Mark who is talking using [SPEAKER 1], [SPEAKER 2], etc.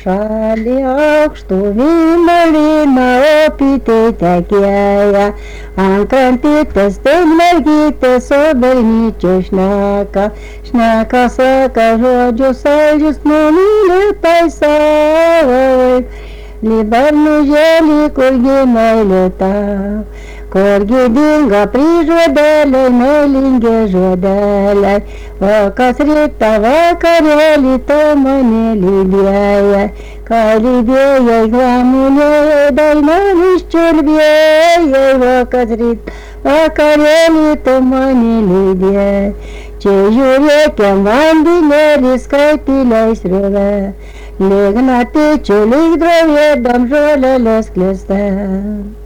[SPEAKER 1] šalį aukštų vynuolyną opyti tekėja, ant krantytės tai mergytės, o bažnyčia šneka, šneka saka žodžius saldžius, numylėtai savo. Libarnužėlį, kurgi meilė tau, kurgi dingo prižodėliai, meilingi žodėliai, o kas rytą vakarėlį tau mane lydėjo, ką lydėjai glamonėjai, dainomis čiulbėjai, o kas rytą vakarėlį tau mane lydėjai. Čia žiūrėkiam vandenėlis, kaip piliais sriuva, lyg natyčių, lyg drovėdam žolelės klesta.